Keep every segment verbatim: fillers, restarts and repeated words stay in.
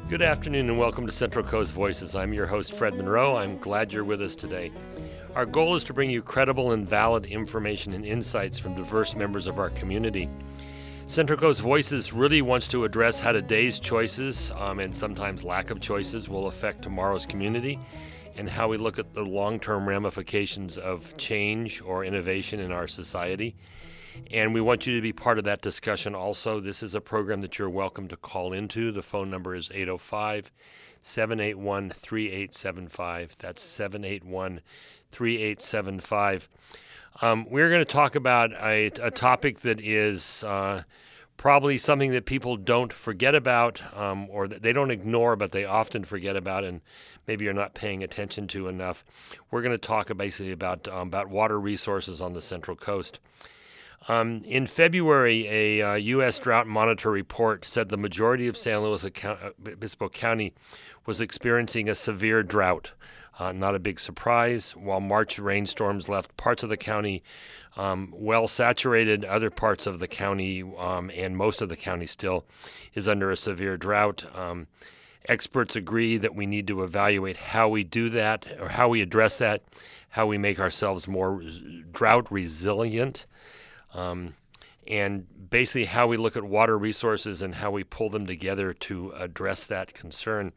Good afternoon and welcome to Central Coast Voices. I'm your host, Fred Monroe. I'm glad you're with us today. Our goal is to bring you credible and valid information and insights from diverse members of our community. Central Coast Voices really wants to address how today's choices um, and sometimes lack of choices will affect tomorrow's community and how we look at the long-term ramifications of change or innovation in our society. And we want you to be part of that discussion also. This is a program that you're welcome to call into. The phone number is eight oh five, seven eight one, three eight seven five. That's seven eight one, three eight seven five. Um, we're going to talk about a, a topic that is uh, probably something that people don't forget about um, or that they don't ignore, but they often forget about and maybe you're not paying attention to enough. We're going to talk basically about, um, about water resources on the Central Coast. Um, in February, a uh, U S Drought Monitor report said the majority of San Luis Obispo County was experiencing a severe drought. Uh, not a big surprise. While March rainstorms left parts of the county um, well saturated, other parts of the county um, and most of the county still is under a severe drought. Um, experts agree that we need to evaluate how we do that or how we address that, how we make ourselves more drought resilient. Um, and basically how we look at water resources and how we pull them together to address that concern.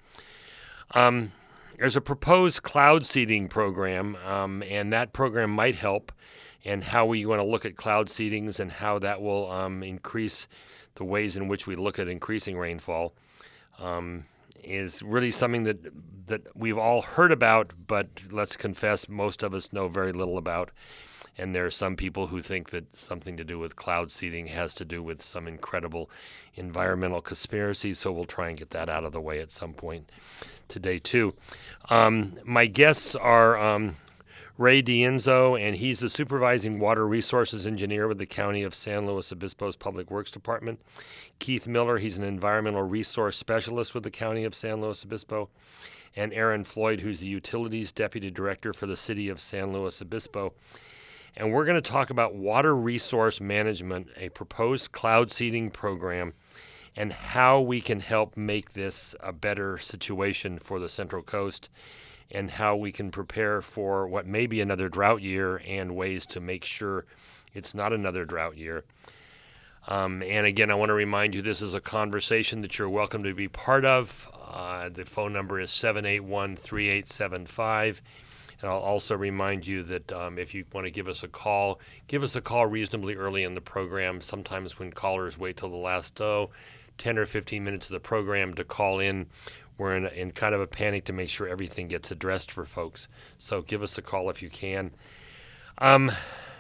Um, there's a proposed cloud seeding program, um, and that program might help, and how we want to look at cloud seedings and how that will um, increase the ways in which we look at increasing rainfall um, is really something that that we've all heard about, but let's confess most of us know very little about. And there are some people who think that something to do with cloud seeding has to do with some incredible environmental conspiracy, so we'll try and get that out of the way at some point today, too. Um, my guests are um, Ray D'Enzo, and he's the Supervising Water Resources Engineer with the County of San Luis Obispo's Public Works Department. Keith Miller, he's an Environmental Resource Specialist with the County of San Luis Obispo. And Aaron Floyd, who's the Utilities Deputy Director for the City of San Luis Obispo. And we're going to talk about water resource management, a proposed cloud seeding program, and how we can help make this a better situation for the Central Coast and how we can prepare for what may be another drought year and ways to make sure it's not another drought year. Um, and again, I want to remind you this is a conversation that you're welcome to be part of. Uh, the phone number is seven eight one, three eight seven five. And I'll also remind you that um, if you want to give us a call, give us a call reasonably early in the program. Sometimes when callers wait till the last oh, ten or fifteen minutes of the program to call in, we're in, in kind of a panic to make sure everything gets addressed for folks. So give us a call if you can. Um,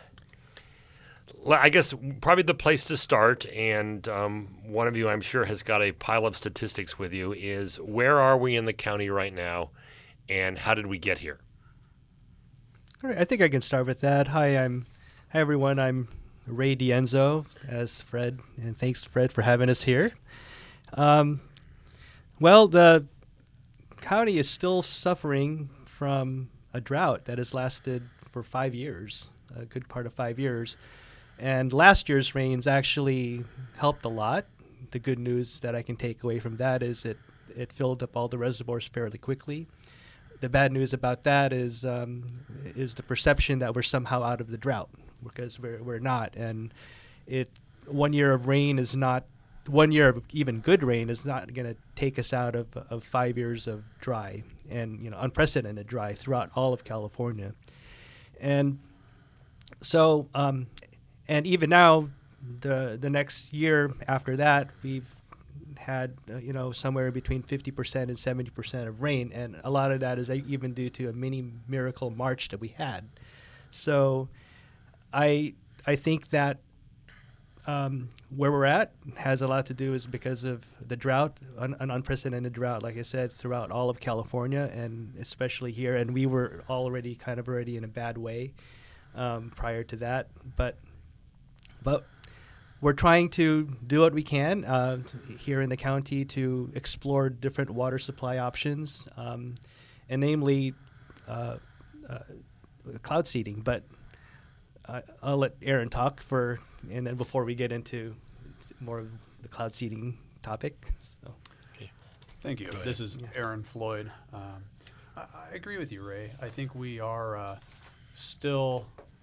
I guess probably the place to start, and um, one of you I'm sure has got a pile of statistics with you, is where are we in the county right now, and how did we get here? All right, I think I can start with that. Hi, I'm hi everyone. I'm Ray D'Enzo, as Fred, and thanks Fred for having us here. Um, well, the county is still suffering from a drought that has lasted for five years, a good part of five years, and last year's rains actually helped a lot. The good news that I can take away from that is it it filled up all the reservoirs fairly quickly. The bad news about that is um, is the perception that we're somehow out of the drought, because we're we're not. And it one year of rain is not one year of even good rain is not going to take us out of of five years of dry and you know unprecedented dry throughout all of California. And so um, and even now, the the next year after that, we've had uh, you know somewhere between fifty percent and seventy percent of rain, and a lot of that is even due to a mini miracle March that we had. So I I think that um, where we're at has a lot to do is because of the drought, un- an unprecedented drought, like I said, throughout all of California and especially here, and we were already kind of already in a bad way um, prior to that, but but we're trying to do what we can uh, here in the county to explore different water supply options, um, and namely uh, uh, cloud seeding. But uh, I'll let Aaron talk for, and then before we get into more of the cloud seeding topic. So. Okay. Thank you. This is Aaron Floyd. Um, I, I agree with you, Ray. I think we are uh, still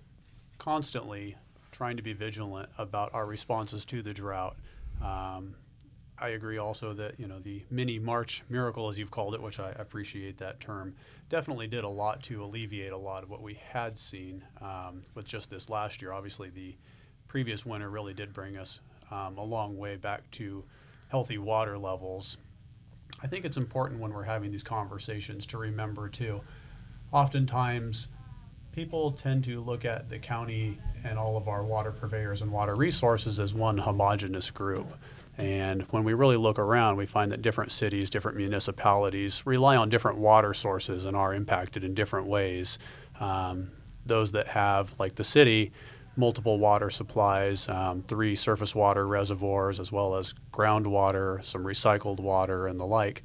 constantly trying to be vigilant about our responses to the drought. Um, I agree also that, you know, the mini March miracle, as you've called it, which I appreciate that term, definitely did a lot to alleviate a lot of what we had seen um, with just this last year. Obviously, the previous winter really did bring us um, a long way back to healthy water levels. I think it's important when we're having these conversations to remember, too, oftentimes people tend to look at the county and all of our water purveyors and water resources as one homogeneous group. And when we really look around, we find that different cities, different municipalities rely on different water sources and are impacted in different ways. Um, those that have, like the city, multiple water supplies, um, three surface water reservoirs, as well as groundwater, some recycled water, and the like,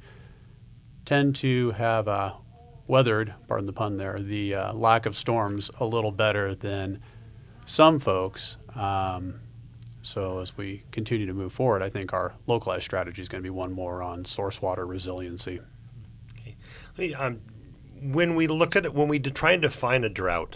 tend to have uh, weathered, pardon the pun there, the uh, lack of storms a little better than some folks. Um, So as we continue to move forward, I think our localized strategy is going to be one more on source water resiliency. Okay. Um, when we look at it, when we de- try and define a drought,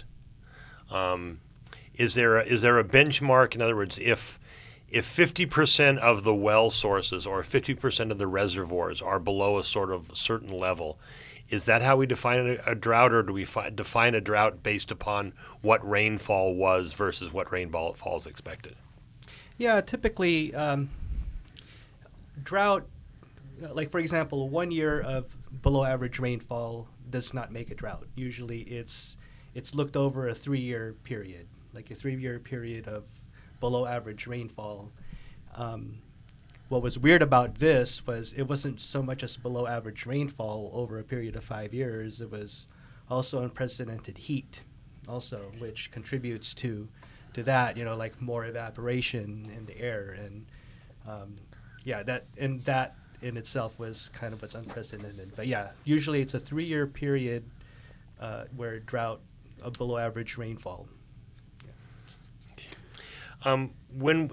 um, is there a, is there a benchmark? In other words, if if fifty percent of the well sources or fifty percent of the reservoirs are below a sort of certain level, is that how we define a, a drought, or do we fi- define a drought based upon what rainfall was versus what rainfall is expected? Yeah, typically, um, drought, like for example, one year of below average rainfall does not make a drought. Usually it's it's looked over a three-year period, like a three-year period of below average rainfall. Um, what was weird about this was it wasn't so much as below average rainfall over a period of five years. It was also unprecedented heat also, which contributes to to that, you know, like more evaporation in the air, and um, yeah, that and that in itself was kind of what's unprecedented. But yeah, usually it's a three-year period uh, where drought, uh, below average rainfall. Yeah. Um, when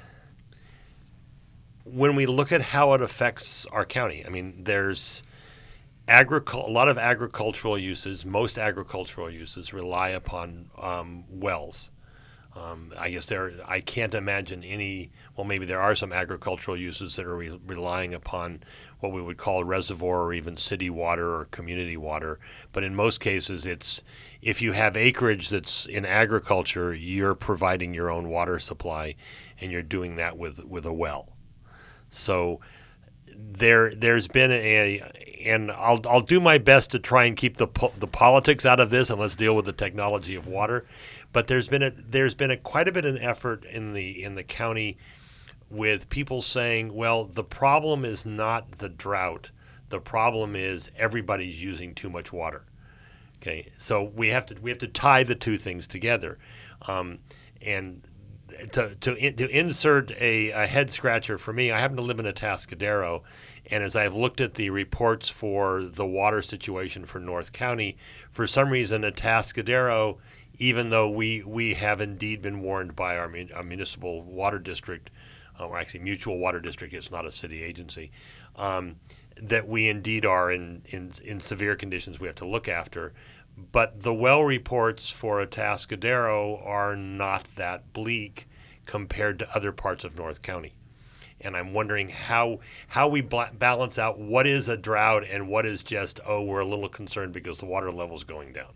when we look at how it affects our county, I mean, there's agricul- a lot of agricultural uses. Most agricultural uses rely upon um, wells. Um, I guess there. I can't imagine any. Well, maybe there are some agricultural uses that are re- relying upon what we would call reservoir or even city water or community water. But in most cases, it's if you have acreage that's in agriculture, you're providing your own water supply, and you're doing that with with a well. So there, there's been a, and I'll I'll do my best to try and keep the po- the politics out of this, and let's deal with the technology of water. But there's been a there's been a quite a bit of effort in the in the county with people saying, well, the problem is not the drought. The problem is everybody's using too much water. Okay, so we have to we have to tie the two things together, um, and to to to insert a, a head scratcher for me. I happen to live in Atascadero, and as I've looked at the reports for the water situation for North County, for some reason Atascadero, even though we, we have indeed been warned by our, mun- our municipal water district, uh, or actually mutual water district, it's not a city agency, um, that we indeed are in, in, in severe conditions we have to look after. But the well reports for Atascadero are not that bleak compared to other parts of North County. And I'm wondering how how we bla- balance out what is a drought and what is just, oh, we're a little concerned because the water level is going down.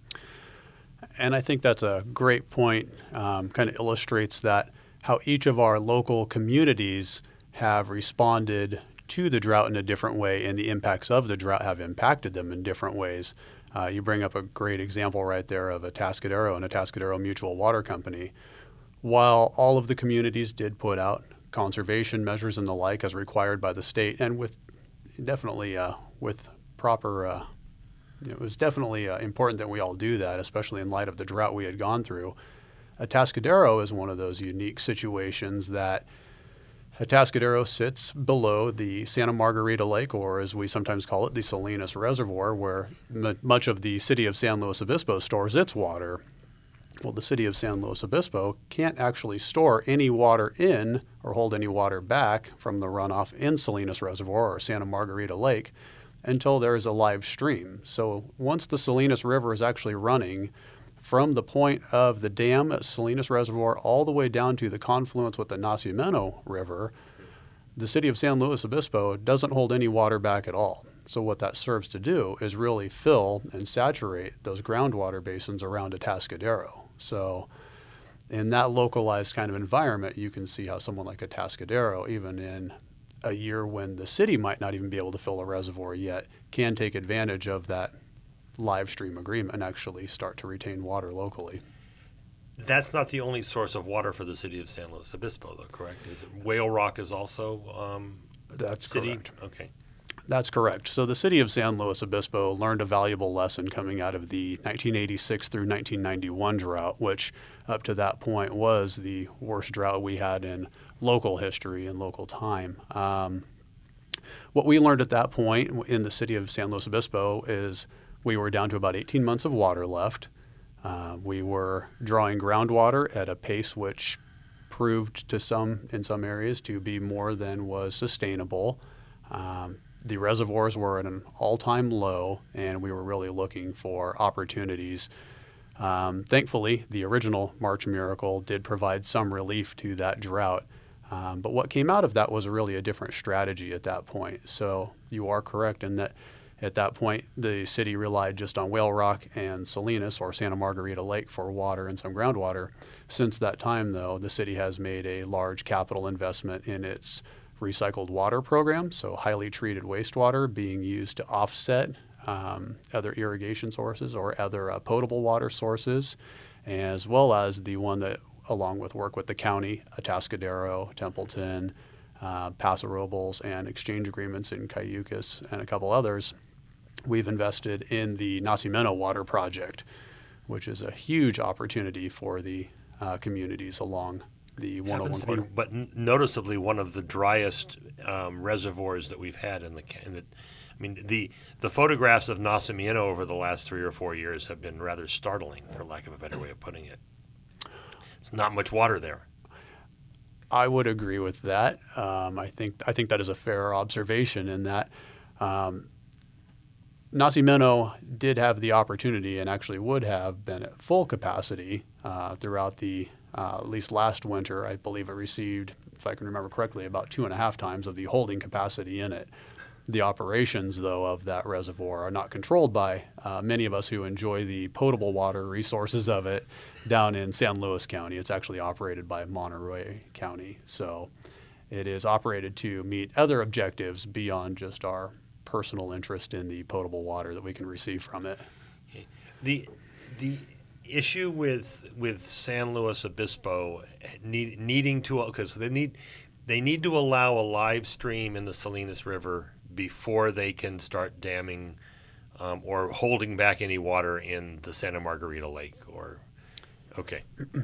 And I think that's a great point, um, kind of illustrates that how each of our local communities have responded to the drought in a different way, and the impacts of the drought have impacted them in different ways. Uh, you bring up a great example right there of Atascadero and Atascadero Mutual Water Company. While all of the communities did put out conservation measures and the like as required by the state, and with definitely uh, with proper uh, it was definitely uh, important that we all do that, especially in light of the drought we had gone through. Atascadero is one of those unique situations that Atascadero sits below the Santa Margarita Lake, or as we sometimes call it, the Salinas Reservoir, where m- much of the city of San Luis Obispo stores its water. Well, the city of San Luis Obispo can't actually store any water in or hold any water back from the runoff in Salinas Reservoir or Santa Margarita Lake until there is a live stream. So once the Salinas River is actually running from the point of the dam at Salinas Reservoir all the way down to the confluence with the Nacimiento River, the city of San Luis Obispo doesn't hold any water back at all. So what that serves to do is really fill and saturate those groundwater basins around Atascadero. So in that localized kind of environment, you can see how someone like Atascadero, even in a year when the city might not even be able to fill a reservoir yet, can take advantage of that live stream agreement and actually start to retain water locally. That's not the only source of water for the city of San Luis Obispo, though, correct? Is it Whale Rock is also um, a That's city? correct. Okay. That's correct. So the city of San Luis Obispo learned a valuable lesson coming out of the nineteen eighty-six through nineteen ninety-one drought, which up to that point was the worst drought we had in local history and local time. Um, what we learned at that point in the city of San Luis Obispo is we were down to about eighteen months of water left. Uh, we were drawing groundwater at a pace which proved to some, in some areas, to be more than was sustainable. Um, The reservoirs were at an all-time low, and we were really looking for opportunities. Um, thankfully, the original March Miracle did provide some relief to that drought. Um, but what came out of that was really a different strategy at that point. So you are correct in that at that point, the city relied just on Whale Rock and Salinas or Santa Margarita Lake for water and some groundwater. Since that time, though, the city has made a large capital investment in its recycled water program, so highly treated wastewater being used to offset um, other irrigation sources or other uh, potable water sources, as well as the one that, along with work with the county, Atascadero, Templeton, uh, Paso Robles, and exchange agreements in Cayucas and a couple others, we've invested in the Nacimiento Water Project, which is a huge opportunity for the uh, communities along the one oh one Happens to be, corridor. but n- noticeably one of the driest um, reservoirs that we've had in the, ca- in the. I mean, the the photographs of Nacimiento over the last three or four years have been rather startling, for lack of a better way of putting it. It's not much water there. I would agree with that. Um, I think I think that is a fair observation in that um, Nacimiento did have the opportunity and actually would have been at full capacity uh, throughout the Uh, at least last winter. I believe it received, if I can remember correctly, about two and a half times of the holding capacity in it. The operations, though, of that reservoir are not controlled by uh, many of us who enjoy the potable water resources of it down in San Luis County. It's actually operated by Monterey County. So it is operated to meet other objectives beyond just our personal interest in the potable water that we can receive from it. Okay. The the issue with with San Luis Obispo need, needing to, because they need they need to allow a live stream in the Salinas River before they can start damming um, or holding back any water in the Santa Margarita Lake. Or okay,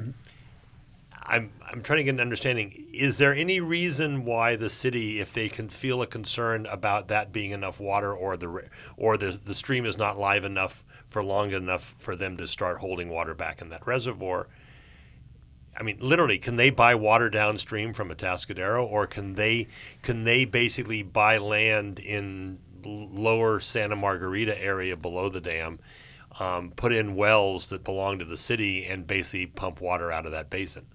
I'm I'm trying to get an understanding. Is there any reason why the city, if they can feel a concern about that being enough water, or the or the the stream is not live enough for long enough for them to start holding water back in that reservoir? I mean, literally, can they buy water downstream from Atascadero, or can they can they basically buy land in lower Santa Margarita area below the dam, um, put in wells that belong to the city, and basically pump water out of that basin?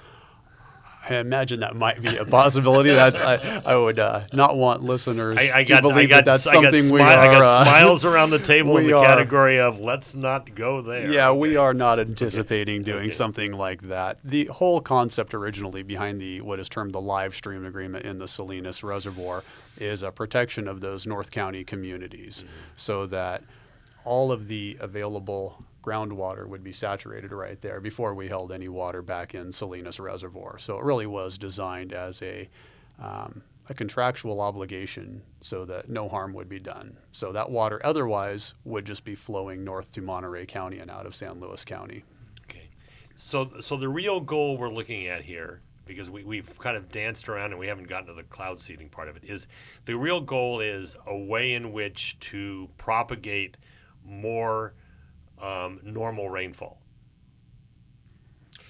I imagine that might be a possibility. That's I, I would uh, not want listeners I, I to got, believe I got, that that's I got something smi- we are. I got uh, smiles around the table in we the are- category of let's not go there. Yeah, we Okay. are not anticipating doing Okay. something like that. The whole concept originally behind the what is termed the live stream agreement in the Salinas Reservoir is a protection of those North County communities, Mm-hmm. so that all of the available groundwater would be saturated right there before we held any water back in Salinas Reservoir. So it really was designed as a um, a contractual obligation so that no harm would be done. So that water otherwise would just be flowing north to Monterey County and out of San Luis County. Okay. So, so the real goal we're looking at here, because we, we've kind of danced around and we haven't gotten to the cloud seeding part of it, is the real goal is a way in which to propagate more um, normal rainfall.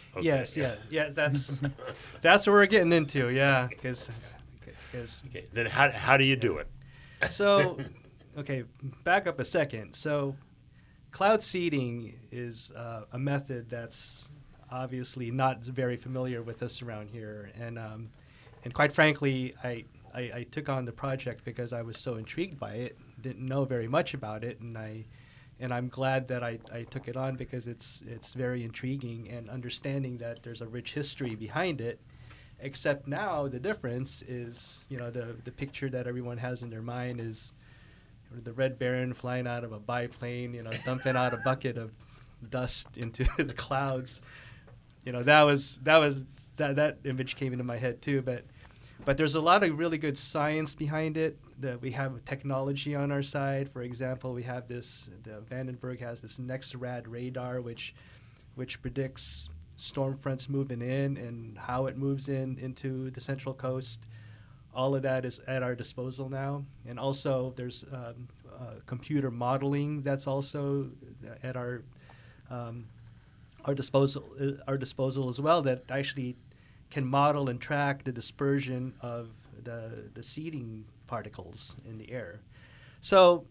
Okay, Yes, yeah, yeah. That's that's what we're getting into. Yeah, because because Okay. Then how how do you do it? so okay, back up a second. So cloud seeding is uh, a method that's obviously not very familiar with us around here, and um, and quite frankly, I, I I took on the project because I was so intrigued by it. Didn't know very much about it, and I. And I'm glad that I, I took it on because it's it's very intriguing and understanding that there's a rich history behind it. Except now the difference is, you know, the, the picture that everyone has in their mind is the Red Baron flying out of a biplane, you know, dumping out a bucket of dust into the clouds. You know, that was that was that that image came into my head too. But but there's a lot of really good science behind it. That we have technology on our side. For example, we have this. The Vandenberg has this NexRad radar, which which predicts storm fronts moving in and how it moves in into the Central Coast. All of that is at our disposal now, and also there's um, uh, computer modeling that's also at our um, our disposal uh, our disposal as well. That actually can model and track the dispersion of the the seeding particles in the air. So,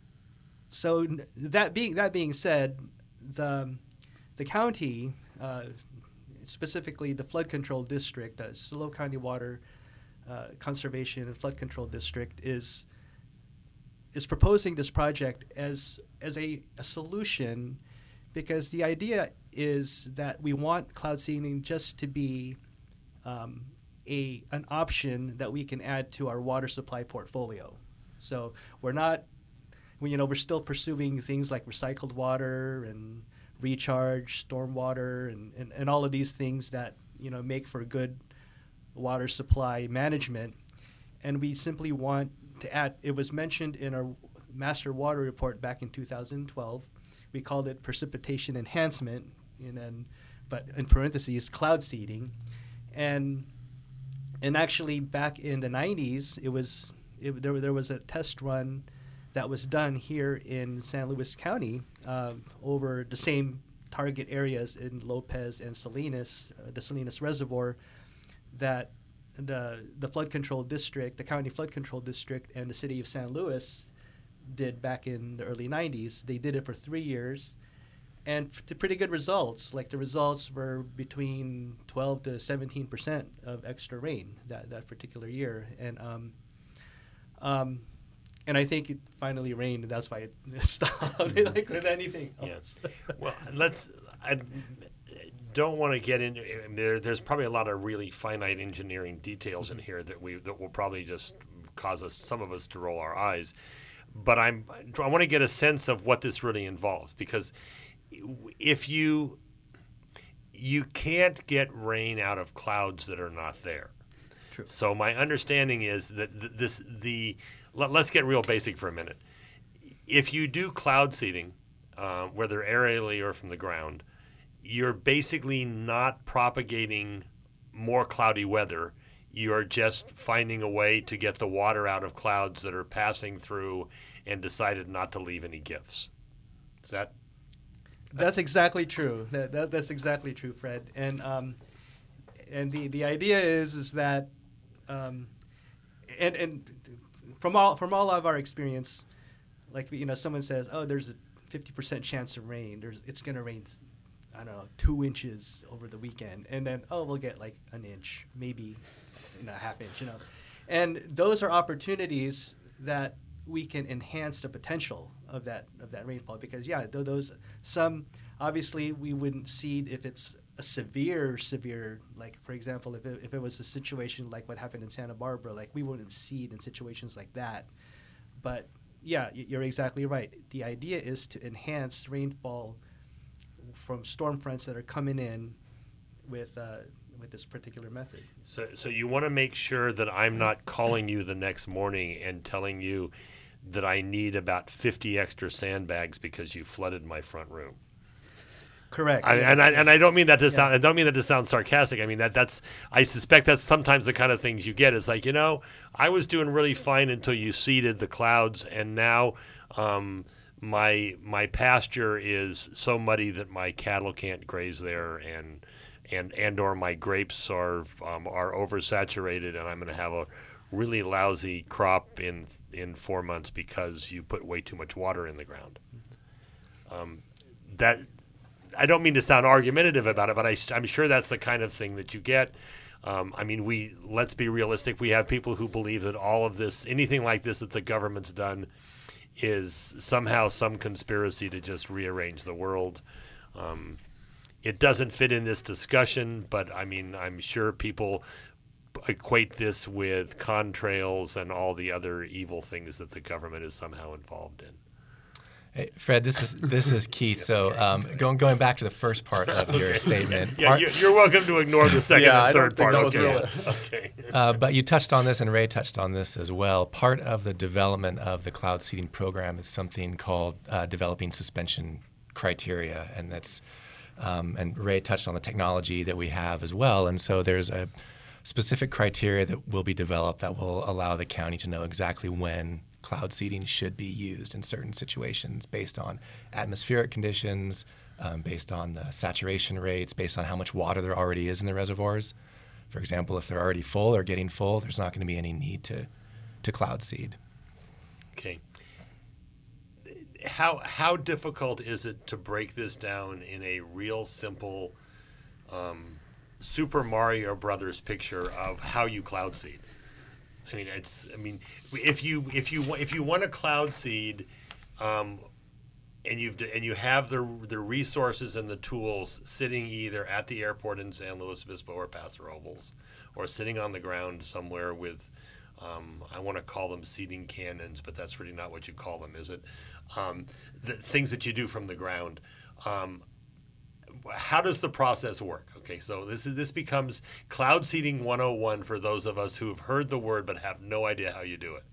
so that being that being said, the the county, uh, specifically the flood control district, the Slo County Water uh, Conservation and Flood Control District, is is proposing this project as as a, a solution, because the idea is that we want cloud seeding just to be um, A, an option that we can add to our water supply portfolio. So we're not, we, you know, we're still pursuing things like recycled water and recharge, stormwater, and, and, and all of these things that, you know, make for good water supply management. And we simply want to add, it was mentioned in our master water report back in two thousand twelve. We called it precipitation enhancement, and then, but in parentheses, cloud seeding. And And actually, back in the nineties, it was it, there. There was a test run that was done here in San Luis County uh, over the same target areas in Lopez and Salinas, uh, the Salinas Reservoir, that the the flood control district, the county flood control district, and the city of San Luis did back in the early nineties. They did it for three years. And to pretty good results. Like the results were between twelve to seventeen percent of extra rain that, that particular year. And um, um, and I think it finally rained, and that's why it stopped. Like with anything else. Yes. Well, let's. I don't want to get into. I mean, there, there's probably a lot of really finite engineering details in here that we that will probably just cause us, some of us, to roll our eyes. But I'm. I want to get a sense of what this really involves, because if you you can't get rain out of clouds that are not there. True. So my understanding is that th- this the let, let's get real basic for a minute. If you do cloud seeding, uh, whether aerially or from the ground, you're basically not propagating more cloudy weather. You're just finding a way to get the water out of clouds that are passing through and decided not to leave any gifts. Is that? That's exactly true. That, that that's exactly true, Fred. And um, and the, the idea is is that um, and and from all from all of our experience, like, you know, someone says, oh, there's a fifty percent chance of rain. There's it's going to rain, I don't know, two inches over the weekend, and then oh, we'll get like an inch, maybe, you know, a half inch, you know, and those are opportunities that we can enhance the potential of that of that rainfall, because yeah, th- those some obviously we wouldn't seed if it's a severe severe like, for example, if it, if it was a situation like what happened in Santa Barbara, like we wouldn't seed in situations like that. But yeah, you're exactly right. The idea is to enhance rainfall from storm fronts that are coming in with uh, with this particular method. So, so you want to make sure that I'm not calling you the next morning and telling you that I need about fifty extra sandbags because you flooded my front room. Correct. I, yeah. and I and I don't mean that to Yeah. sound. I don't mean that to sound sarcastic. I mean that that's. I suspect that's sometimes the kind of things you get. Is like, you know, I was doing really fine until you seeded the clouds, and now um, my my pasture is so muddy that my cattle can't graze there, and and and or my grapes are um, are oversaturated, and I'm going to have a really lousy crop in in four months because you put way too much water in the ground. Um, that I don't mean to sound argumentative about it, but I, I'm sure that's the kind of thing that you get. Um, I mean, we let's be realistic. We have people who believe that all of this, anything like this that the government's done, is somehow some conspiracy to just rearrange the world. Um, it doesn't fit in this discussion, but I mean, I'm sure people equate this with contrails and all the other evil things that the government is somehow involved in. Hey, Fred, this is this is Keith. So um, going going back to the first part of your Okay. statement. Yeah, part, you're, you're welcome to ignore the second Yeah, and I don't third think part. that was okay. real. Okay. uh, but you touched on this, and Ray touched on this as well. Part of the development of the cloud seeding program is something called uh, developing suspension criteria, and that's um, and Ray touched on the technology that we have as well. And so there's a specific criteria that will be developed that will allow the county to know exactly when cloud seeding should be used in certain situations based on atmospheric conditions, um, based on the saturation rates, based on how much water there already is in the reservoirs. For example, if they're already full or getting full, there's not going to be any need to, to cloud seed. Okay. How how difficult is it to break this down in a real simple um, Super Mario Brothers picture of how you cloud seed? I mean, it's. I mean, if you if you if you want a cloud seed, um, and you've and you have the the resources and the tools sitting either at the airport in San Luis Obispo or Paso Robles, or sitting on the ground somewhere with, um, I want to call them seeding cannons, but that's really not what you call them, is it? Um, the things that you do from the ground. Um, How does the process work? Okay, so this is this becomes cloud seeding one oh one for those of us who have heard the word but have no idea how you do it.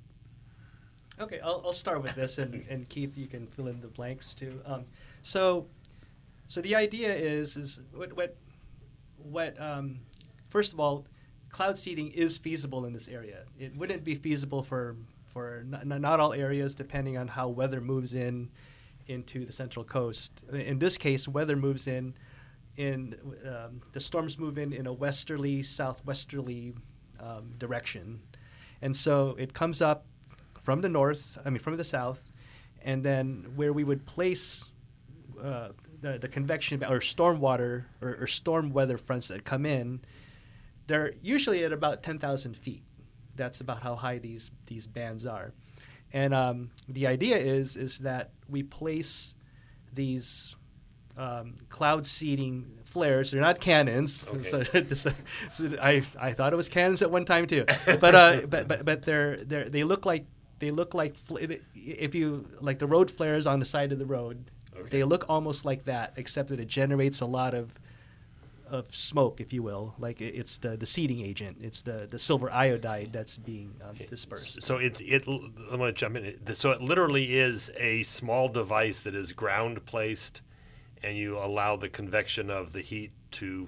Okay, I'll, I'll start with this, and, and Keith, you can fill in the blanks too. Um, so, so the idea is is what what what um, first of all, cloud seeding is feasible in this area. It wouldn't be feasible for for not, not all areas, depending on how weather moves in into the Central Coast. In this case, weather moves in in um, the storms move in in a westerly southwesterly um, direction, and so it comes up from the north, I mean from the south, and then where we would place uh, the, the convection or storm water or, or storm weather fronts that come in, they're usually at about ten thousand feet. That's about how high these these bands are. And um, the idea is is that we place these um, cloud seeding flares. They're not cannons. Okay. So, so, so I I thought it was cannons at one time too. But uh, but but but they're they they look like they look like fl- if you like the road flares on the side of the road. Okay. They look almost like that, except that it generates a lot of of smoke, if you will. Like it, it's the, the seeding agent. It's the, the silver iodide that's being um, dispersed. So it it I'm going to jump in. So it literally is a small device that is ground placed, and you allow the convection of the heat to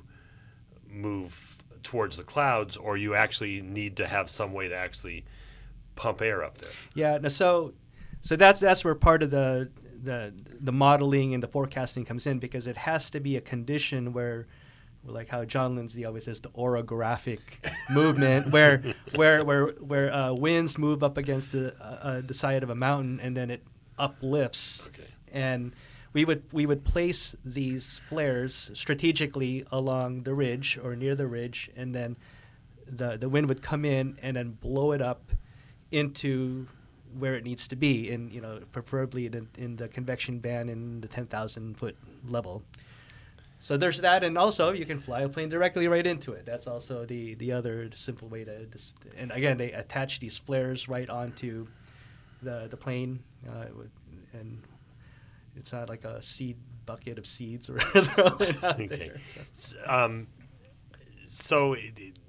move towards the clouds, or you actually need to have some way to actually pump air up there. Yeah. No, so so that's that's where part of the the the modeling and the forecasting comes in, because it has to be a condition where, like how John Lindsay always says, the orographic movement, where where where where uh, winds move up against the uh, the side of a mountain and then it uplifts. Okay. And we would we would place these flares strategically along the ridge or near the ridge, and then the the wind would come in and then blow it up into where it needs to be, in you know preferably in, in the convection band in the ten thousand foot level. So there's that, and also you can fly a plane directly right into it. That's also the, the other simple way to, dis- and again, they attach these flares right onto the the plane, uh, and it's not like a seed bucket of seeds or throwing out Okay. there. So. S- Um, so, it, it-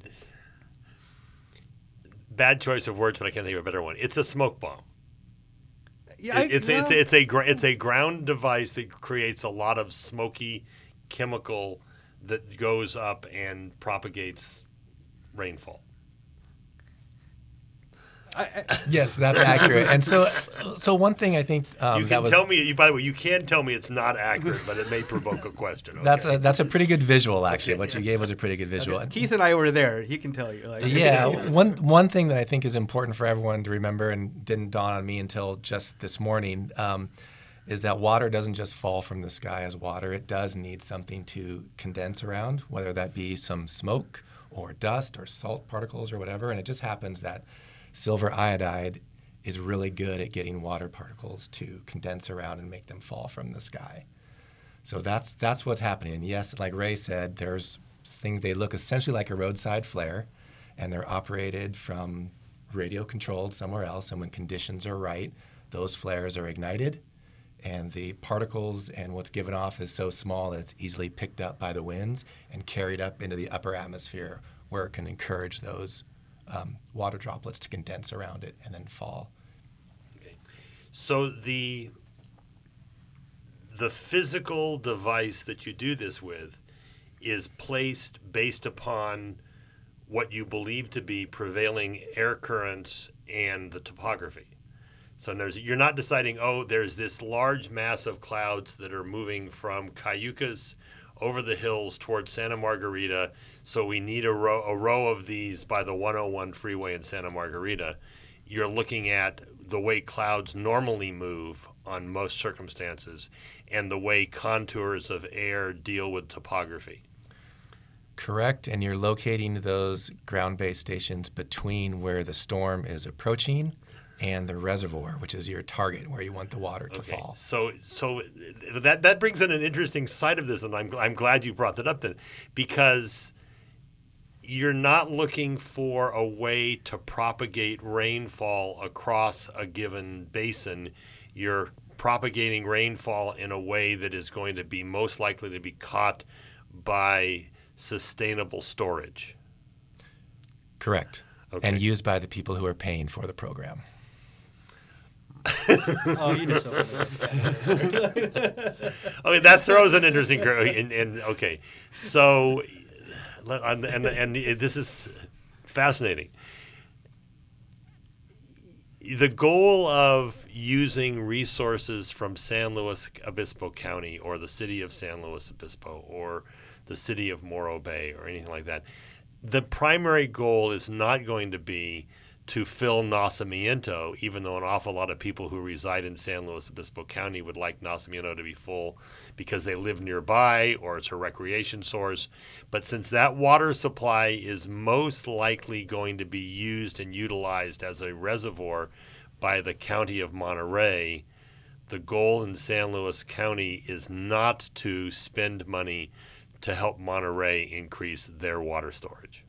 bad choice of words, but I can't think of a better one. It's a smoke bomb. Yeah, I- It- it's, a, it's, well, a, it's, a, gr- it's a ground device that creates a lot of smoky chemical that goes up and propagates rainfall. I, I, Yes, that's accurate. And so, so one thing I think um, you that can was tell me. You, by the way, you can tell me it's not accurate, but it may provoke a question. Okay? that's a that's a pretty good visual actually. What you gave was a pretty good visual. Keith and I were there. He can tell you. Like, Yeah, one one thing that I think is important for everyone to remember, and didn't dawn on me until just this morning, um, is that water doesn't just fall from the sky as water. It does need something to condense around, whether that be some smoke or dust or salt particles or whatever. And it just happens that silver iodide is really good at getting water particles to condense around and make them fall from the sky. So that's that's what's happening. And yes, like Ray said, there's things, they look essentially like a roadside flare, and they're operated from radio controlled somewhere else. And when conditions are right, those flares are ignited, and the particles and what's given off is so small that it's easily picked up by the winds and carried up into the upper atmosphere, where it can encourage those um, water droplets to condense around it and then fall. Okay. So the the physical device that you do this with is placed based upon what you believe to be prevailing air currents and the topography. So there's, you're not deciding, oh, there's this large mass of clouds that are moving from Cayucas over the hills towards Santa Margarita, so we need a row, a row of these by the one oh one freeway in Santa Margarita. You're looking at the way clouds normally move on most circumstances and the way contours of air deal with topography. Correct, and you're locating those ground-based stations between where the storm is approaching and the reservoir, which is your target where you want the water to Okay, fall. so so that that brings in an interesting side of this, and I'm I'm glad you brought that up then, because you're not looking for a way to propagate rainfall across a given basin. You're propagating rainfall in a way that is going to be most likely to be caught by sustainable storage. Correct, Okay. and used by the people who are paying for the program. oh, you just opened it. Okay, that throws an interesting cur- and, and okay, so and, and and this is fascinating. The goal of using resources from San Luis Obispo County or the city of San Luis Obispo or the city of Morro Bay or anything like that, the primary goal is not going to be to fill Nacimiento, even though an awful lot of people who reside in San Luis Obispo County would like Nacimiento to be full because they live nearby or it's a recreation source. But since that water supply is most likely going to be used and utilized as a reservoir by the county of Monterey, the goal in San Luis County is not to spend money to help Monterey increase their water storage.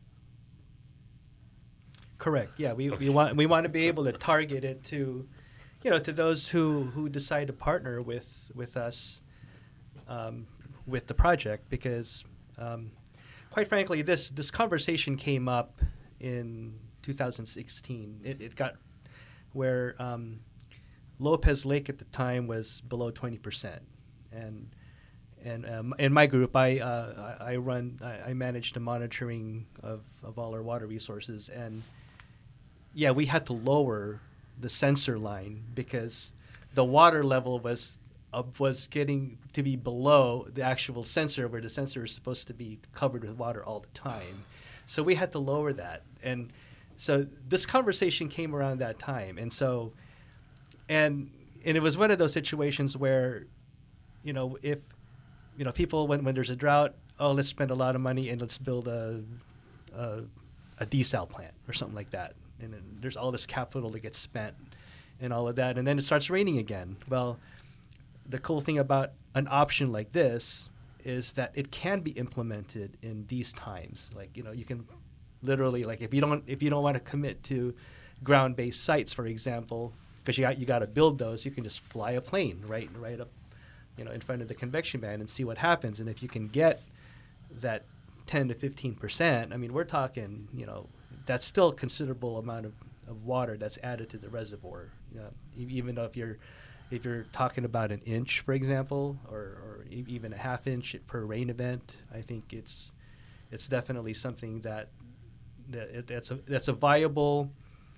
Correct. Yeah, we, Okay. we want we want to be able to target it to, you know, to those who, who decide to partner with with us, um, with the project, because, um, quite frankly, this this conversation came up in two thousand sixteen. It it got where um, Lopez Lake at the time was below twenty percent, and and um, in my group, I uh, I I run I, I manage the monitoring of, of all our water resources, and yeah, we had to lower the sensor line because the water level was uh, was getting to be below the actual sensor, where the sensor is supposed to be covered with water all the time. So we had to lower that, and so this conversation came around that time, and so and and it was one of those situations where, you know, if you know people when when there's a drought, oh, let's spend a lot of money and let's build a a, a desal plant or something like that. And then there's all this capital that gets spent and all of that. And then it starts raining again. Well, the cool thing about an option like this is that it can be implemented in these times. Like, you know, you can literally, like, if you don't if you don't want to commit to ground-based sites, for example, because you got you got to build those, you can just fly a plane right right up, you know, in front of the convection band and see what happens. And if you can get that ten to fifteen percent, I mean, we're talking, you know, that's still a considerable amount of, of water that's added to the reservoir. You know, e- even though if you're if you're talking about an inch, for example, or, or e- even a half inch per rain event, I think it's it's definitely something that, that it, that's a that's a viable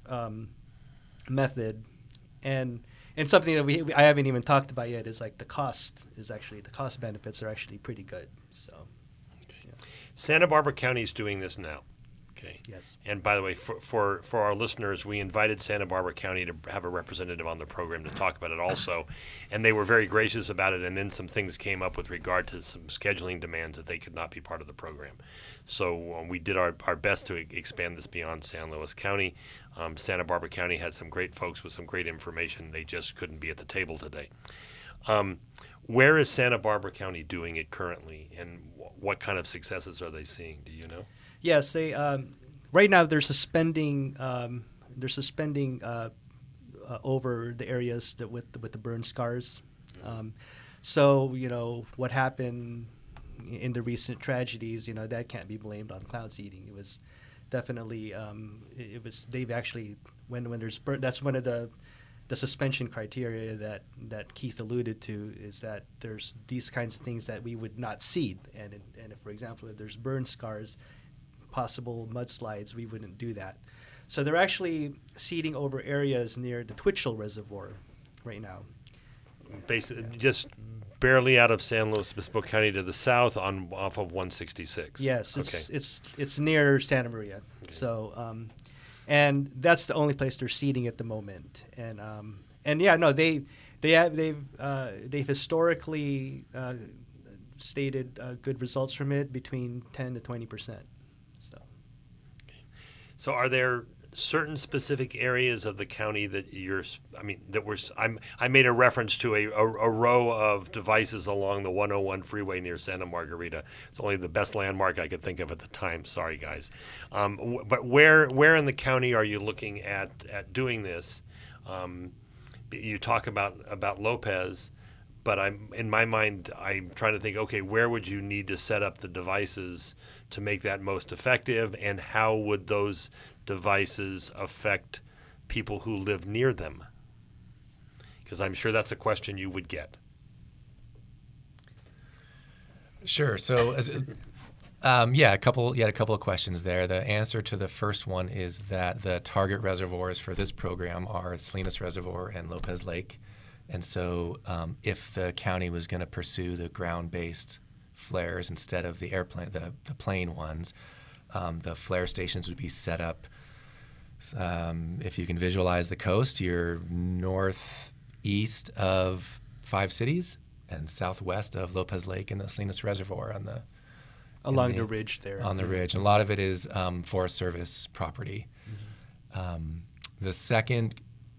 um, method, and and something that we I haven't even talked about yet is like the cost is actually the cost benefits are actually pretty good. So, okay. yeah. Santa Barbara County is doing this now. Okay. Yes. And by the way, for, for for our listeners, we invited Santa Barbara County to have a representative on the program to talk about it also, and they were very gracious about it. And then some things came up with regard to some scheduling demands that they could not be part of the program. So um, we did our, our best to e- expand this beyond San Luis County. Um, Santa Barbara County had some great folks with some great information. They just couldn't be at the table today. Um, where is Santa Barbara County doing it currently, and w- what kind of successes are they seeing? Do you know? Yes, they um, right now they're suspending um, they're suspending uh, uh, over the areas that with with the burn scars. Um, so you know what happened in the recent tragedies. You know that can't be blamed on cloud seeding. It was definitely um, it, it was they've actually when when there's burn. That's one of the the suspension criteria that, that Keith alluded to is that there's these kinds of things that we would not seed. And, and if, for example, if there's burn scars, possible mudslides, we wouldn't do that. So they're actually seeding over areas near the Twitchell Reservoir right now. Basically, yeah. just barely out of San Luis Obispo County to the south on off of one sixty-six. Yes, it's okay. it's it's near Santa Maria. Okay. So, um, and that's the only place they're seeding at the moment. And um, and yeah, no, they they have they've uh, they've historically uh, stated uh, good results from it, between ten to twenty percent. So, so are there certain specific areas of the county that you're, I mean, that we're, I'm, I made a reference to a, a, a row of devices along the one oh one freeway near Santa Margarita. It's only the best landmark I could think of at the time. Sorry, guys. Um, w- but where where in the county are you looking at, at doing this? Um, you talk about, about Lopez, but I'm in my mind, I'm trying to think, okay, where would you need to set up the devices to make that most effective, and how would those devices affect people who live near them? Because I'm sure that's a question you would get. Sure. So, um, yeah, a couple. Yeah, a couple of questions there. The answer to the first one is that the target reservoirs for this program are Salinas Reservoir and Lopez Lake, and so um, if the county was going to pursue the ground-based flares instead of the airplane, the, the plane ones, um, the flare stations would be set up. Um, if you can visualize the coast, you're northeast of Five Cities and southwest of Lopez Lake and the Salinas Reservoir on the along the, the ridge there. On the ridge. And a lot of it is um, Forest Service property. Mm-hmm. Um, the second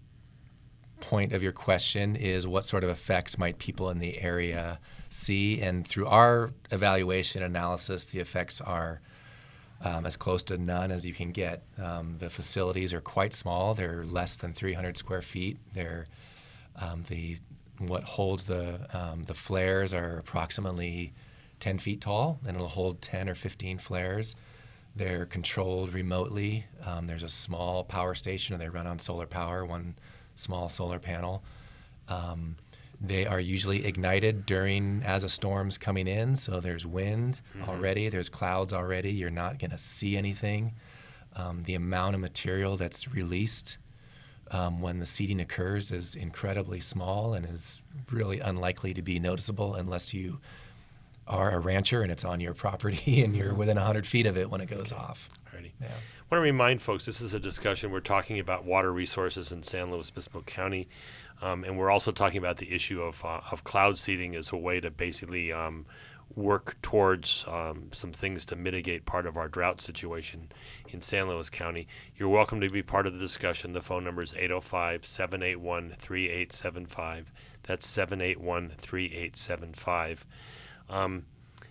point of your question is what sort of effects might people in the area see? And through our evaluation analysis, the effects are Um, as close to none as you can get. Um, the facilities are quite small. They're less than three hundred square feet. They're um, the what holds the um, the flares are approximately ten feet tall, and it'll hold ten or fifteen flares. They're controlled remotely. Um, there's a small power station, and they run on solar power, one small solar panel. Um, They are usually ignited during as a storm's coming in, so there's wind mm-hmm. already, there's clouds already. You're not going to see anything. Um, the amount of material that's released um, when the seeding occurs is incredibly small and is really unlikely to be noticeable unless you are a rancher and it's on your property and you're within one hundred feet of it when it goes off. Alrighty. Yeah. I want to remind folks, this is a discussion. We're talking about water resources in San Luis Obispo County. Um, and we're also talking about the issue of uh, of cloud seeding as a way to basically um, work towards um, some things to mitigate part of our drought situation in San Luis County. You're welcome to be part of the discussion. The phone number is eight oh five, seven eight one, three eight seven five. That's seven eight one, three eight seven five. Um,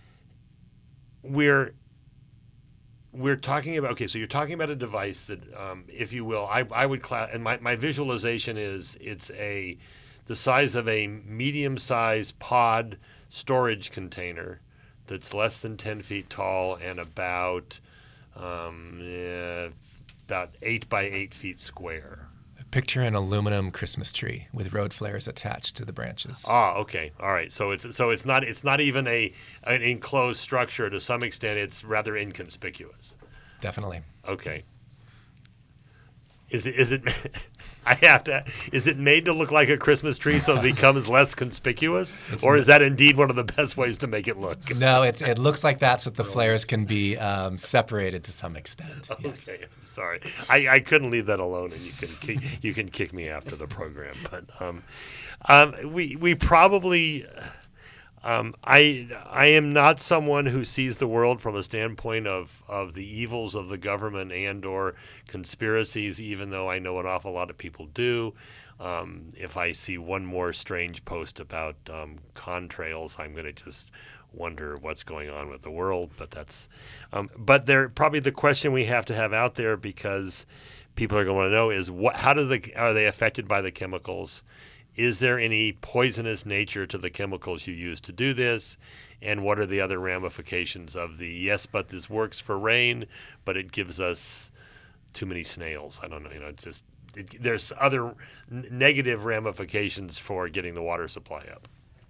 we're We're talking about, okay, so you're talking about a device that, um, if you will, I, I would class, and my, my visualization is it's a, the size of a medium-sized pod storage container that's less than ten feet tall and about, um, yeah, about eight by eight feet square. Picture an aluminum Christmas tree with road flares attached to the branches. Ah, okay, all right. So it's so it's not it's not even a an enclosed structure. To some extent, it's rather inconspicuous. Definitely. Okay. Is it, is it, I have to, is it made to look like a Christmas tree so it becomes less conspicuous? It's or not. is that indeed one of the best ways to make it look? No, it's it looks like that so that the flares can be um, separated to some extent. Yes. Okay, I'm sorry. I, I couldn't leave that alone, and you can kick, you can kick me after the program. But um, um, we we probably. Um, I I am not someone who sees the world from a standpoint of, of the evils of the government and or conspiracies, even though I know an awful lot of people do. Um, if I see one more strange post about um, contrails, I'm going to just wonder what's going on with the world. But that's um, but there probably the question we have to have out there, because people are going to want to know, is what how do the are they affected by the chemicals? Is there any poisonous nature to the chemicals you use to do this? And what are the other ramifications of the, yes, but this works for rain, but it gives us too many snails? I don't know. You know, it's just, it, there's other n- negative ramifications for getting the water supply up.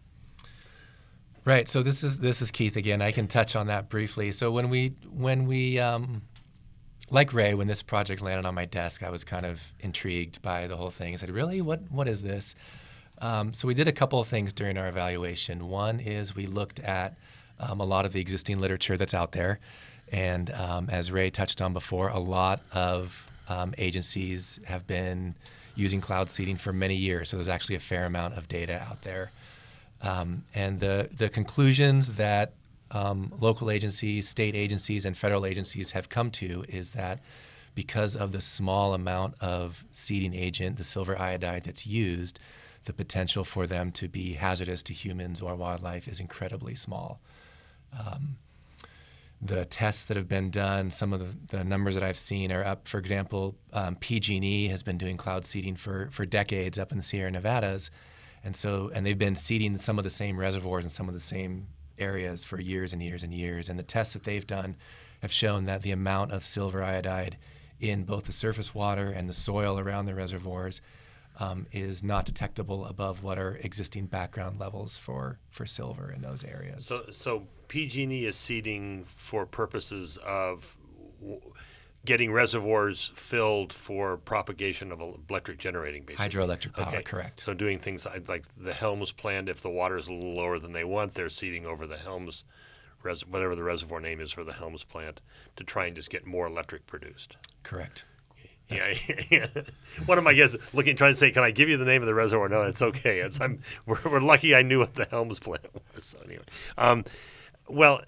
Right. So this is this is Keith again. I can touch on that briefly. So when we when we um, like Ray, when this project landed on my desk, I was kind of intrigued by the whole thing. I said, really, what what is this? Um, so we did a couple of things during our evaluation. One is we looked at um, a lot of the existing literature that's out there. And um, as Ray touched on before, a lot of um, agencies have been using cloud seeding for many years. So there's actually a fair amount of data out there. Um, and the, the conclusions that Um, local agencies, state agencies, and federal agencies have come to is that because of the small amount of seeding agent, the silver iodide that's used, the potential for them to be hazardous to humans or wildlife is incredibly small. Um, the tests that have been done, some of the, the numbers that I've seen are up. For example, um, P G and E has been doing cloud seeding for, for decades up in the Sierra Nevadas, and so and they've been seeding some of the same reservoirs and some of the same areas for years and years and years. And the tests that they've done have shown that the amount of silver iodide in both the surface water and the soil around the reservoirs um, is not detectable above what are existing background levels for, for silver in those areas. So, so P G and E is seeding for purposes of w- getting reservoirs filled for propagation of electric generating, basically. Hydroelectric power, Okay. correct. So doing things like, like the Helms plant, if the water is a little lower than they want, they're seeding over the Helms, res- whatever the reservoir name is for the Helms plant, to try and just get more electric produced. Correct. Yeah, yeah. One of my guests looking, trying to say, "Can I give you the name of the reservoir?" No, it's okay. It's I'm we're, we're lucky I knew what the Helms plant was. So anyway, um, well,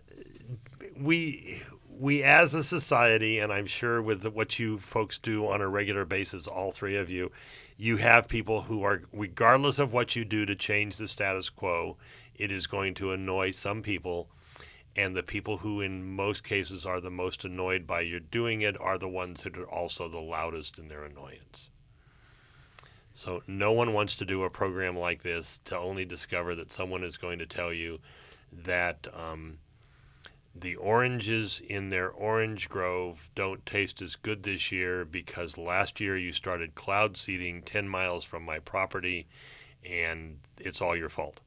we we as a society, and I'm sure with what you folks do on a regular basis, all three of you, you have people who are, regardless of what you do to change the status quo, it is going to annoy some people. And the people who, in most cases, are the most annoyed by you doing it are the ones that are also the loudest in their annoyance. So no one wants to do a program like this to only discover that someone is going to tell you that um, the oranges in their orange grove don't taste as good this year because last year you started cloud seeding ten miles from my property, and it's all your fault.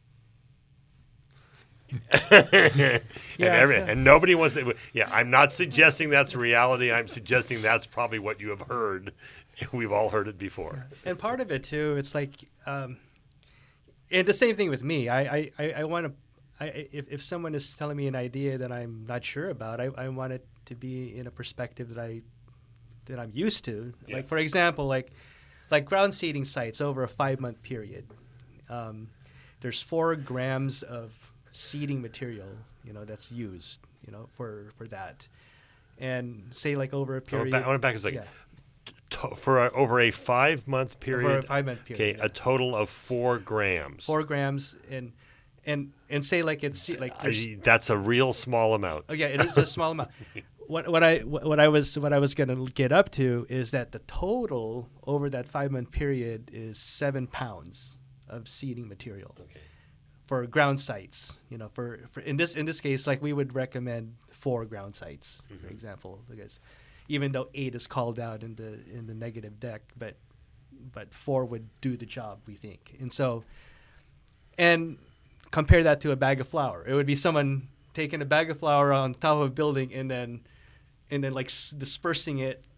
and, Yeah, every, yeah. and nobody wants to. Yeah, I'm not suggesting that's reality. I'm suggesting that's probably what you have heard. We've all heard it before. And part of it too, it's like, um, and the same thing with me. I I, I, I want to. I, if if someone is telling me an idea that I'm not sure about, I, I want it to be in a perspective that I that I'm used to. Yes. Like for example, like like ground seeding sites over a five month period. Um, there's four grams of seeding material, you know, that's used, you know, for, for that. And say like over a I want period. to back, I want to back a second. Yeah, To, for a, over a five month period. over a five month period. Okay, yeah. a total of four grams. Four grams and and and say like it's like there's, I, that's a real small amount. oh yeah, it is a small amount. What what I what I was what I was gonna get up to is that the total over that five month period is seven pounds of seeding material. Okay. For ground sites, you know, for, for in this in this case, like we would recommend four ground sites, Mm-hmm. for example, because even though eight is called out in the in the negative deck, but but four would do the job, we think. And so, and compare that to a bag of flour. It would be someone taking a bag of flour on top of a building and then and then like s- dispersing it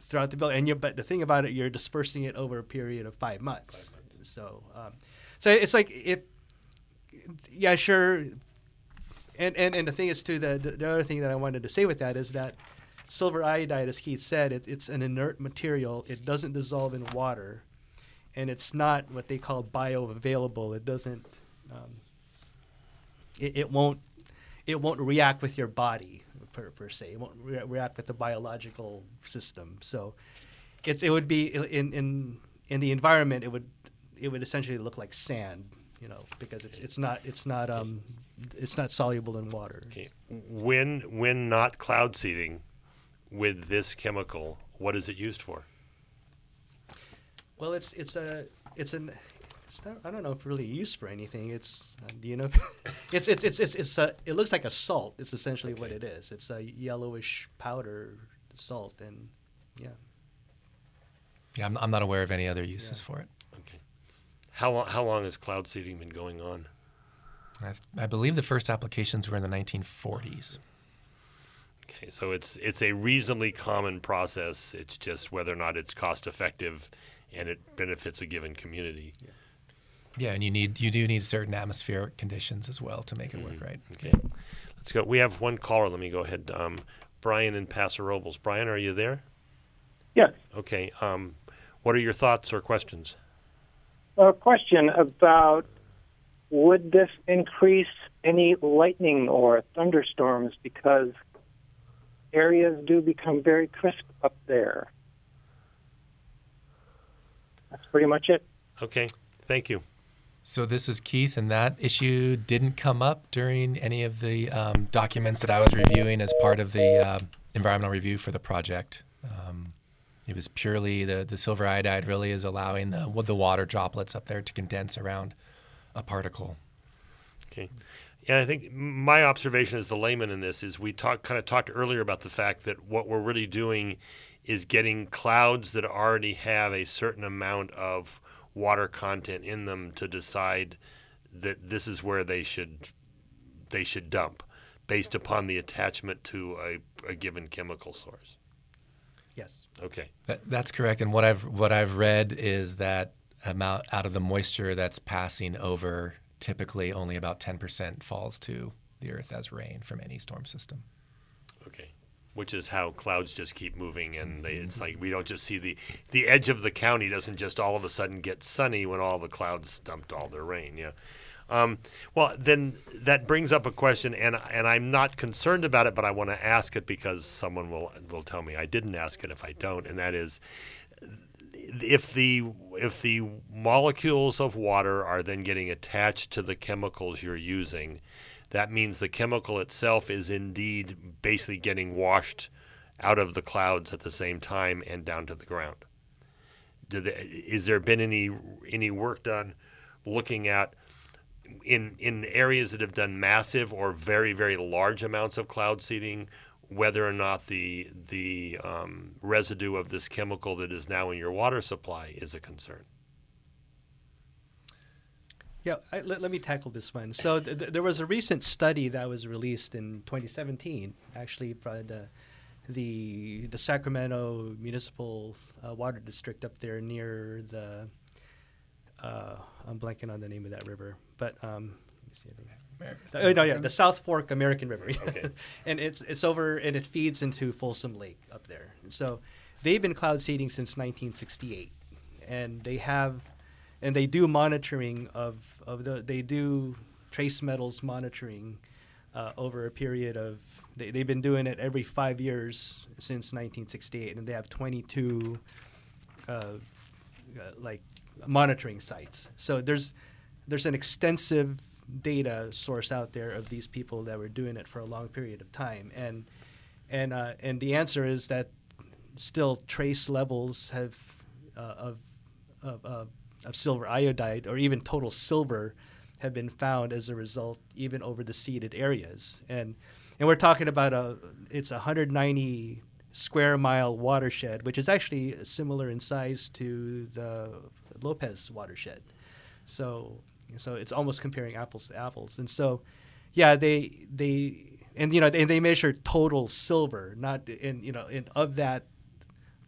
throughout the building. And you, but the thing about it, you're dispersing it over a period of five months. Five months. So, um, so it's like if, yeah, sure. And, and, and the thing is, too, the, the, the other thing that I wanted to say with that is that silver iodide, as Keith said, it, it's an inert material. It doesn't dissolve in water, and it's not what they call bioavailable. It doesn't, um, it, it won't, it won't react with your body per, per se. It won't re- react with the biological system. So, it's it would be in in in the environment. It would it would essentially look like sand. You know, because it's it's not it's not um it's not soluble in water. Okay. When when not cloud seeding with this chemical, what is it used for? Well, it's it's a it's an it's not, I don't know if really used for anything. It's uh, do you know? it's it's it's it's it's a, it looks like a salt. It's essentially okay. what it is. It's a yellowish powder salt, and yeah. Yeah, I'm I'm not aware of any other uses Yeah. for it. Okay. How long how long has cloud seeding been going on? I, I believe the first applications were in the nineteen forties. Okay, so it's it's a reasonably common process. It's just whether or not it's cost effective and it benefits a given community. Yeah. Yeah, and you need you do need certain atmospheric conditions as well to make it Mm-hmm. work right. Okay, let's go. We have one caller. Let me go ahead. Um, Brian in Paso Robles. Brian, are you there? Yes. Okay. Um, what are your thoughts or questions? A question about, would this increase any lightning or thunderstorms, because areas do become very crisp up there? That's pretty much it. Okay, thank you. So this is Keith, and that issue didn't come up during any of the um, documents that I was reviewing as part of the uh, environmental review for the project. Um, it was purely the, the silver iodide really is allowing the, the water droplets up there to condense around a particle. Okay. And I think my observation as the layman in this is we talk, kind of talked earlier about the fact that what we're really doing is getting clouds that already have a certain amount of water content in them to decide that this is where they should they should dump based upon the attachment to a, a given chemical source. Yes. Okay. That, that's correct. And what I've what I've read is that amount out of the moisture that's passing over, typically only about ten percent falls to the earth as rain from any storm system. Okay. Which is how clouds just keep moving, and they, it's like we don't just see the the edge of the county doesn't just all of a sudden get sunny when all the clouds dumped all their rain. Yeah. Um, well, then that brings up a question, and and I'm not concerned about it, but I want to ask it because someone will will tell me I didn't ask it if I don't, and that is, if the if the molecules of water are then getting attached to the chemicals you're using, that means the chemical itself is indeed basically getting washed out of the clouds at the same time and down to the ground. Did they, is there been any any work done looking at in in areas that have done massive or very very large amounts of cloud seeding, whether or not the the um, residue of this chemical that is now in your water supply is a concern? Yeah, I, let, let me tackle this one. So th- th- there was a recent study that was released in twenty seventeen, actually by the the the Sacramento Municipal uh, Water District up there near the uh, I'm blanking on the name of that river, but um, let me see. I think. Oh, no, yeah, the South Fork American River. Okay. And it's it's over and it feeds into Folsom Lake up there. And so they've been cloud seeding since nineteen sixty-eight, and they have. And they do monitoring of, of the, they do trace metals monitoring uh, over a period of, they, they've been doing it every five years since nineteen sixty-eight, and they have twenty-two uh, uh, like monitoring sites. So there's there's an extensive data source out there of these people that were doing it for a long period of time, and and uh, and the answer is that still trace levels have uh, of of, of of silver iodide or even total silver have been found as a result even over the seeded areas. And and we're talking about a it's a one hundred ninety square mile watershed, which is actually similar in size to the Lopez watershed. So so it's almost comparing apples to apples. And so yeah, they they and you know and they measure total silver, not in you know in of that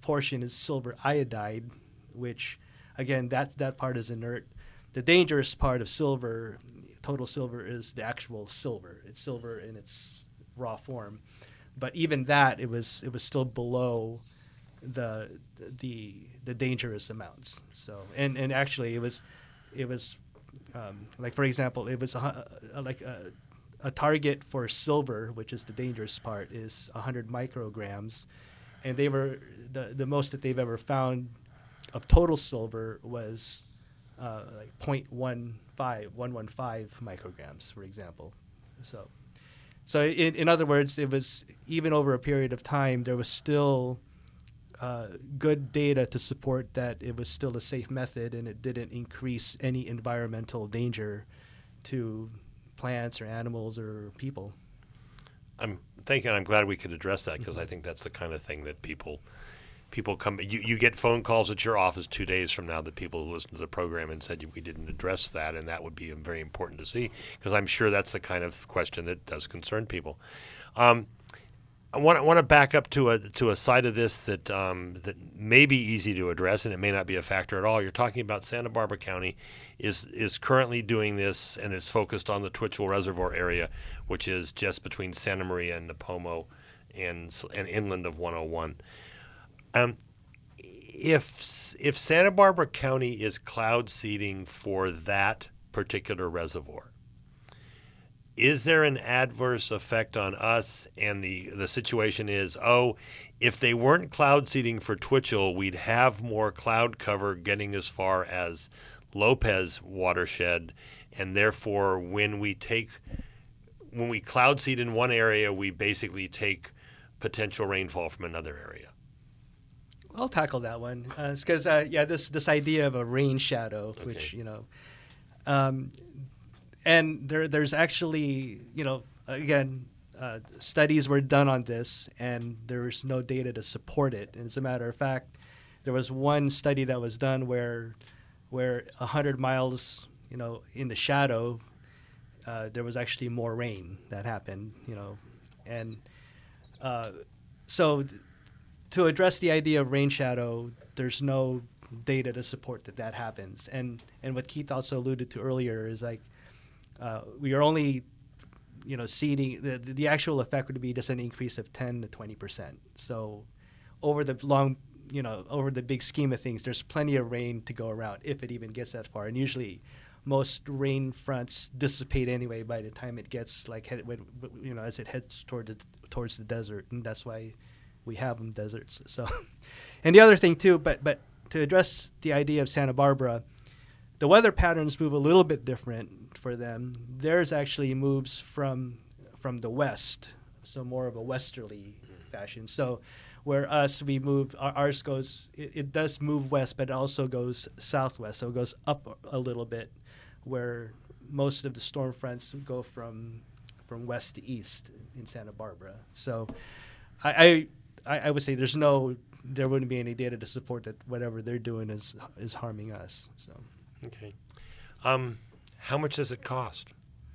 portion is silver iodide, which, again, that that part is inert. The dangerous part of silver, total silver, is the actual silver. It's silver in its raw form, but even that, it was it was still below the the the dangerous amounts. So and and actually, it was it was um, like, for example, it was a, a, like a, a target for silver, which is the dangerous part, is one hundred micrograms, and they were the the most that they've ever found of total silver was uh, like zero point one five, one hundred fifteen micrograms, for example. So, so in, in other words, it was, even over a period of time, there was still uh, good data to support that it was still a safe method, and it didn't increase any environmental danger to plants or animals or people. I'm thinking I'm glad we could address that, because I think that's the kind of thing that people people come you, you get phone calls at your office two days from now that people who listened to the program and said we didn't address that, and that would be very important to see, because I'm sure that's the kind of question that does concern people. Um, I want I want to back up to a to a side of this that um, that may be easy to address, and it may not be a factor at all. You're talking about Santa Barbara County is is currently doing this, and it's focused on the Twitchell Reservoir area, which is just between Santa Maria and Nipomo, and and inland of one oh one. Um, if if Santa Barbara County is cloud seeding for that particular reservoir, is there an adverse effect on us? And the, the situation is, oh, if they weren't cloud seeding for Twitchell, we'd have more cloud cover getting as far as Lopez watershed, and therefore when we take when we cloud seed in one area, we basically take potential rainfall from another area. I'll tackle that one because uh, uh, yeah, this this idea of a rain shadow, Okay. which you know, um, and there there's actually you know again uh, studies were done on this, and there's no data to support it. And as a matter of fact, there was one study that was done where where a hundred miles you know in the shadow, uh, there was actually more rain that happened. You know, and uh, so. Th- To address the idea of rain shadow, there's no data to support that that happens. And and what Keith also alluded to earlier is like uh, we are only, you know, seeding the the actual effect would be just an increase of ten to twenty percent. So over the long, you know, over the big scheme of things, there's plenty of rain to go around if it even gets that far. And usually, most rain fronts dissipate anyway by the time it gets like head, you know as it heads toward the, towards the desert, and that's why we have them deserts. So, and the other thing too, but but to address the idea of Santa Barbara, the weather patterns move a little bit different for them. Theirs actually moves from from the west, so more of a westerly fashion. So, where us we move, our, ours goes, it, it does move west, but it also goes southwest. So it goes up a little bit, where most of the storm fronts go from from west to east in Santa Barbara. So, I. I I, I would say there's no, there wouldn't be any data to support that whatever they're doing is is harming us. So, Okay. Um, how much does it cost?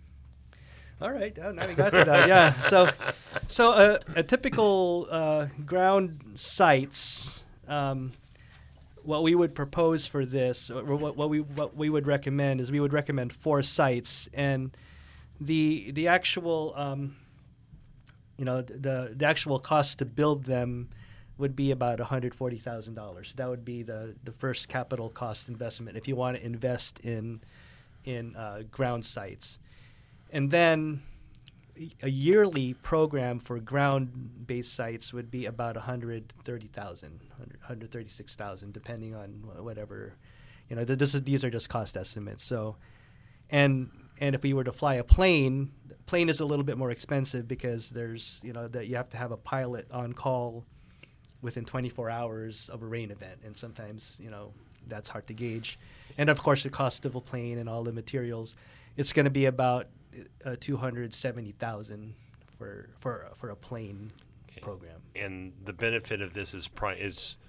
all right, oh, now we got to that. Yeah. So, so uh, a typical uh, ground sites, um, what we would propose for this, or what, what we what we would recommend is we would recommend four sites, and the the actual. Um, You know, the the actual cost to build them would be about one hundred forty thousand dollars. That would be the, the first capital cost investment if you want to invest in in uh, ground sites. And then a yearly program for ground-based sites would be about one hundred thirty thousand dollars, one hundred thirty-six thousand dollars, depending on whatever. You know, this is, these are just cost estimates. So, and and if we were to fly a plane, plane is a little bit more expensive because there's, you know, that you have to have a pilot on call within twenty-four hours of a rain event. And sometimes, you know, that's hard to gauge. And of course, the cost of a plane and all the materials, it's going to be about uh, two hundred seventy thousand dollars for, for, for a plane Okay. program. And the benefit of this is, pri- is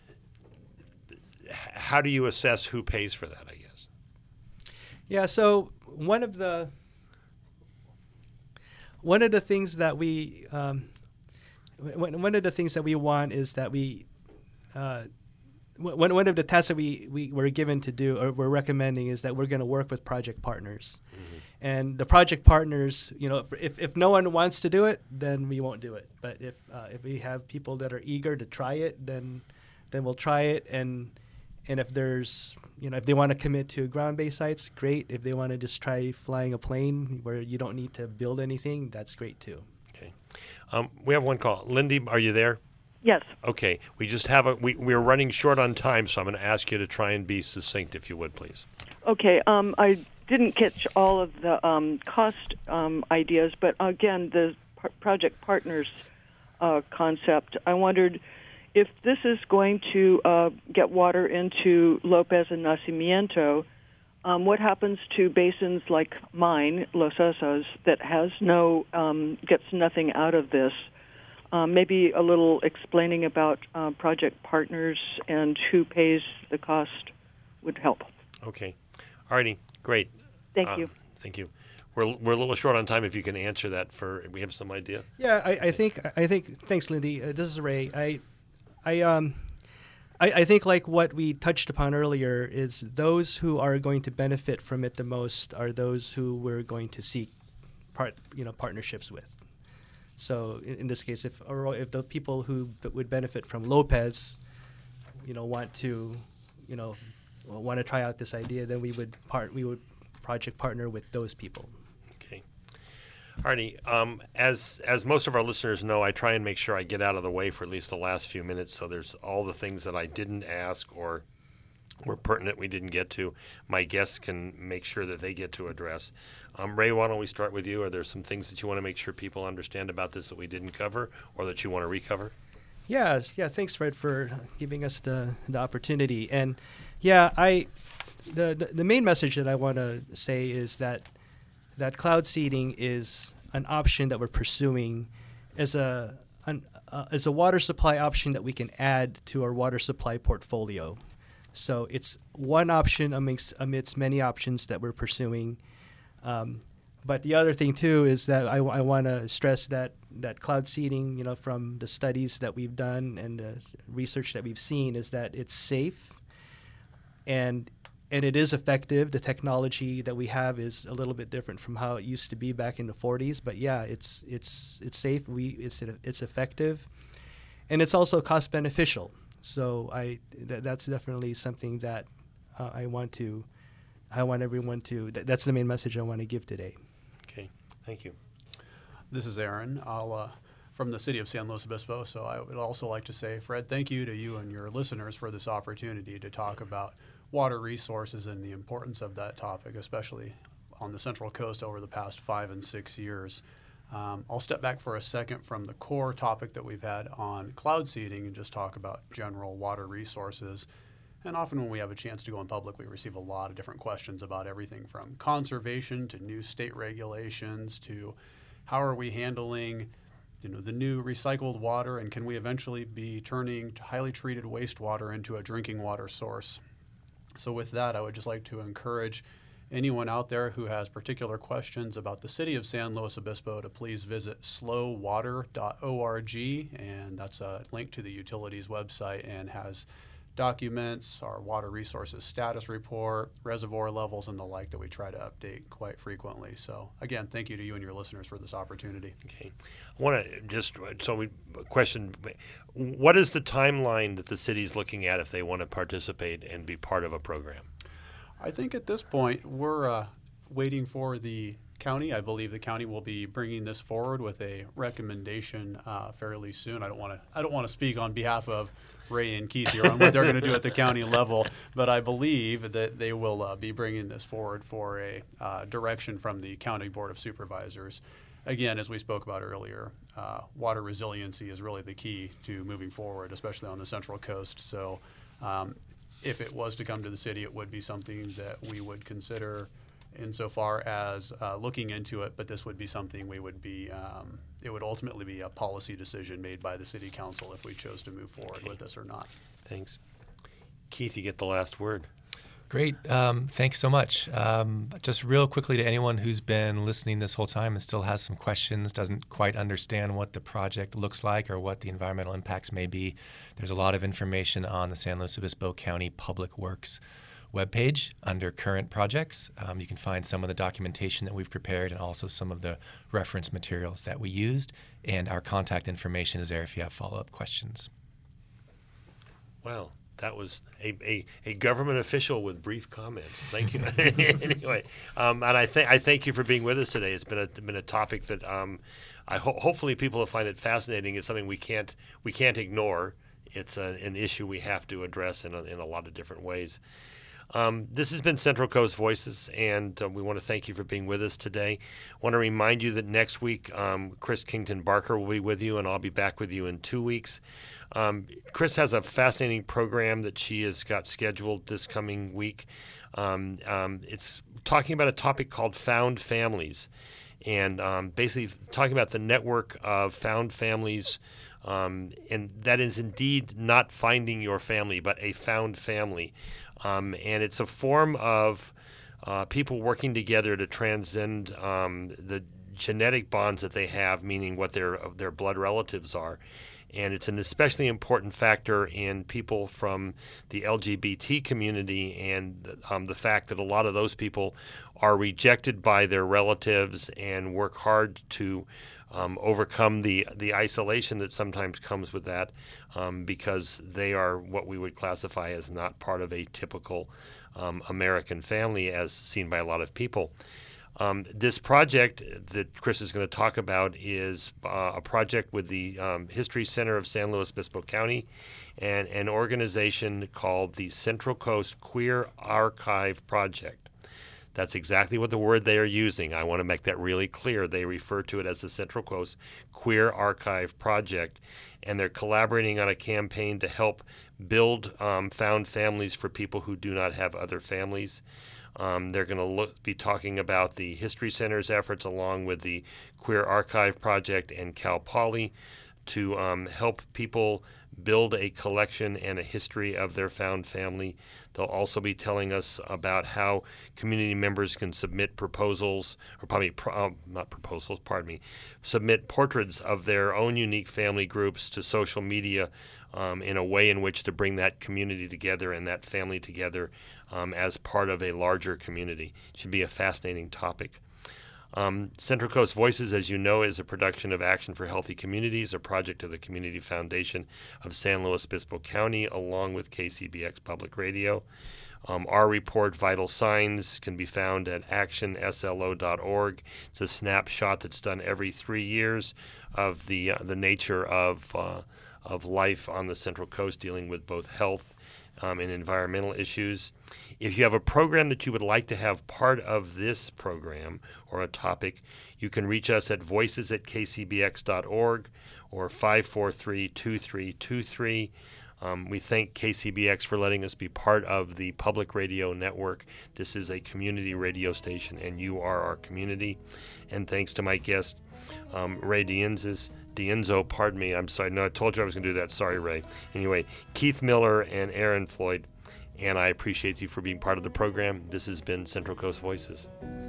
how do you assess who pays for that, I guess? Yeah, so one of the one of the things that we um, one, one of the things that we want is that we uh, one one of the tasks that we, we were given to do, or we're recommending, is that we're going to work with project partners. Mm-hmm. And the project partners, you know, if, if no one wants to do it, then we won't do it. But if uh, if we have people that are eager to try it, then then we'll try it. And and if there's, you know, if they want to commit to ground-based sites, great. If they want to just try flying a plane where you don't need to build anything, that's great too. Okay. Um, we have one call. Lindy, are you there? Yes. Okay. We just have a, we, we're running short on time, so I'm going to ask you to try and be succinct, if you would, please. Okay. Um, I didn't catch all of the um, cost um, ideas, but again, the par- project partners uh, concept, I wondered if this is going to uh, get water into Lopez and Nacimiento, um, what happens to basins like mine, Los Osos, that has no, um, gets nothing out of this? Um, maybe a little explaining about uh, project partners and who pays the cost would help. Okay. All righty. Great. Thank um, you. Thank you. We're we're a little short on time. If you can answer that, for we have some idea. Yeah, I, I think I think. Thanks, Lindy. Uh, this is Ray. I, I um, I, I think like what we touched upon earlier is those who are going to benefit from it the most are those who we're going to seek part you know partnerships with. So in, in this case, if or if the people who b- would benefit from Lopez, you know, want to, you know, want to try out this idea, then we would part we would project partner with those people. Okay. Arnie, um, as as most of our listeners know, I try and make sure I get out of the way for at least the last few minutes. So there's all the things that I didn't ask or were pertinent we didn't get to. My guests can make sure that they get to address. Um, Ray, why don't we start with you? Are there some things that you want to make sure people understand about this that we didn't cover or that you want to recover? Yeah, yeah. Thanks, Fred, for giving us the the opportunity. And yeah, I the the, the main message that I want to say is that that cloud seeding is an option that we're pursuing as a an, uh, as a water supply option that we can add to our water supply portfolio. So it's one option amongst amidst many options that we're pursuing. Um, but the other thing too is that I, I want to stress that that cloud seeding, you know, from the studies that we've done and the research that we've seen, is that it's safe and and it is effective. The technology that we have is a little bit different from how it used to be back in the forties, but yeah, it's it's it's safe. We it's it's effective, and it's also cost beneficial. So I th- that's definitely something that uh, I want to I want everyone to. Th- that's the main message I want to give today. Okay, thank you. This is Aaron. I'll uh, from the city of San Luis Obispo. So I would also like to say, Fred, thank you to you and your listeners for this opportunity to talk about water resources and the importance of that topic, especially on the Central Coast over the past five and six years. Um, I'll step back for a second from the core topic that we've had on cloud seeding and just talk about general water resources. And often when we have a chance to go in public, we receive a lot of different questions about everything from conservation to new state regulations to how are we handling, you know, the new recycled water, and can we eventually be turning highly treated wastewater into a drinking water source? So with that, I would just like to encourage anyone out there who has particular questions about the city of San Luis Obispo to please visit slow water dot org, and that's a link to the utilities website and has documents, our water resources status report, reservoir levels, and the like that we try to update quite frequently. So again, thank you to you and your listeners for this opportunity. Okay. I want to just, so we question, what is the timeline that the city's looking at if they want to participate and be part of a program? I think at this point, we're uh, waiting for the county. I believe the county will be bringing this forward with a recommendation uh, fairly soon. I don't want to I don't want to speak on behalf of Ray and Keith here on what they're going to do at the county level, but I believe that they will uh, be bringing this forward for a uh, direction from the County Board of Supervisors. Again, as we spoke about earlier, uh, water resiliency is really the key to moving forward, especially on the Central Coast. So um, if it was to come to the city, it would be something that we would consider insofar as uh, looking into it, but this would be something we would be, um, it would ultimately be a policy decision made by the city council if we chose to move forward Okay. with this or not. Thanks. Keith, you get the last word. Great. Um, thanks so much. Um, just real quickly to anyone who's been listening this whole time and still has some questions, doesn't quite understand what the project looks like or what the environmental impacts may be, there's a lot of information on the San Luis Obispo County Public Works webpage under current projects. Um, you can find some of the documentation that we've prepared and also some of the reference materials that we used. And our contact information is there if you have follow-up questions. Wow. That was a, a, a government official with brief comments. Thank you. Anyway, um, and I thank I thank you for being with us today. It's been a been a topic that um, I ho- hopefully people will find it fascinating. It's something we can't we can't ignore. It's a, an issue we have to address in a, in a lot of different ways. Um, this has been Central Coast Voices, and uh, we want to thank you for being with us today. I want to remind you that next week, um, Chris Kington Barker will be with you, and I'll be back with you in two weeks. Um, Chris has a fascinating program that she has got scheduled this coming week. Um, um, it's talking about a topic called found families, and um, basically talking about the network of found families. Um, and that is indeed not finding your family, but a found family. Um, and it's a form of uh, people working together to transcend um, the genetic bonds that they have, meaning what their their blood relatives are. And it's an especially important factor in people from the L G B T community, and um, the fact that a lot of those people are rejected by their relatives and work hard to um, overcome the, the isolation that sometimes comes with that, um, because they are what we would classify as not part of a typical um, American family as seen by a lot of people. Um, this project that Chris is going to talk about is uh, a project with the um, History Center of San Luis Obispo County and an organization called the Central Coast Queer Archive Project. That's exactly what the word they are using. I want to make that really clear. They refer to it as the Central Coast Queer Archive Project, and they're collaborating on a campaign to help build um, found families for people who do not have other families. Um, they're going to look, be talking about the History Center's efforts along with the Queer Archive Project and Cal Poly to um, help people build a collection and a history of their found family. They'll also be telling us about how community members can submit proposals, or probably pro, um, not proposals, pardon me, submit portraits of their own unique family groups to social media um, in a way in which to bring that community together and that family together um, as part of a larger community. It should be a fascinating topic. Um, Central Coast Voices, as you know, is a production of Action for Healthy Communities, a project of the Community Foundation of San Luis Obispo County, along with K C B X Public Radio. Um, our report, Vital Signs, can be found at action s l o dot org. It's a snapshot that's done every three years of the uh, the nature of uh, of life on the Central Coast, dealing with both health Um, and environmental issues. If you have a program that you would like to have part of this program or a topic, you can reach us at voices at k c b x dot org or five four three, two three two three. Um, we thank K C B X for letting us be part of the public radio network. This is a community radio station, and you are our community. And thanks to my guest, um, Ray Dienzes, Dienzo, pardon me, I'm sorry. No, I told you I was going to do that. Sorry, Ray. Anyway, Keith Miller and Aaron Floyd, and I appreciate you for being part of the program. This has been Central Coast Voices.